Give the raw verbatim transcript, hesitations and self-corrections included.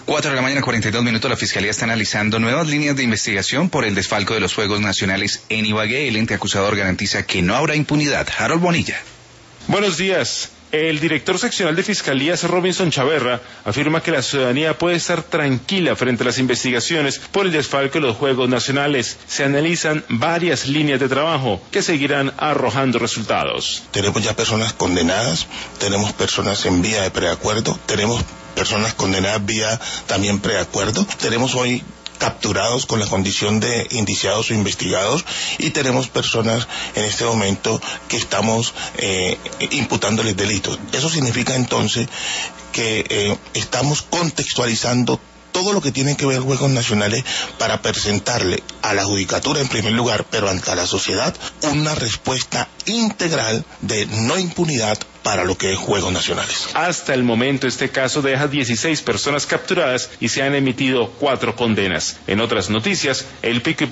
cuatro de la mañana, cuarenta y dos minutos. La Fiscalía está analizando nuevas líneas de investigación por el desfalco de los Juegos Nacionales en Ibagué. El ente acusador garantiza que no habrá impunidad. Harold Bonilla. Buenos días. El director seccional de Fiscalías, Robinson Chaverra, afirma que la ciudadanía puede estar tranquila frente a las investigaciones por el desfalco de los Juegos Nacionales. Se analizan varias líneas de trabajo que seguirán arrojando resultados. Tenemos ya personas condenadas, tenemos personas en vía de preacuerdo, tenemos personas condenadas vía también preacuerdo, tenemos hoy capturados con la condición de indiciados o investigados, y tenemos personas en este momento que estamos eh, imputándoles delitos. Eso significa entonces que eh, estamos contextualizando todo lo que tiene que ver con Juegos Nacionales para presentarle a la judicatura en primer lugar, pero ante la sociedad, una respuesta integral de no impunidad para lo que es Juegos Nacionales. Hasta el momento este caso deja dieciséis personas capturadas y se han emitido cuatro condenas. En otras noticias, el pico y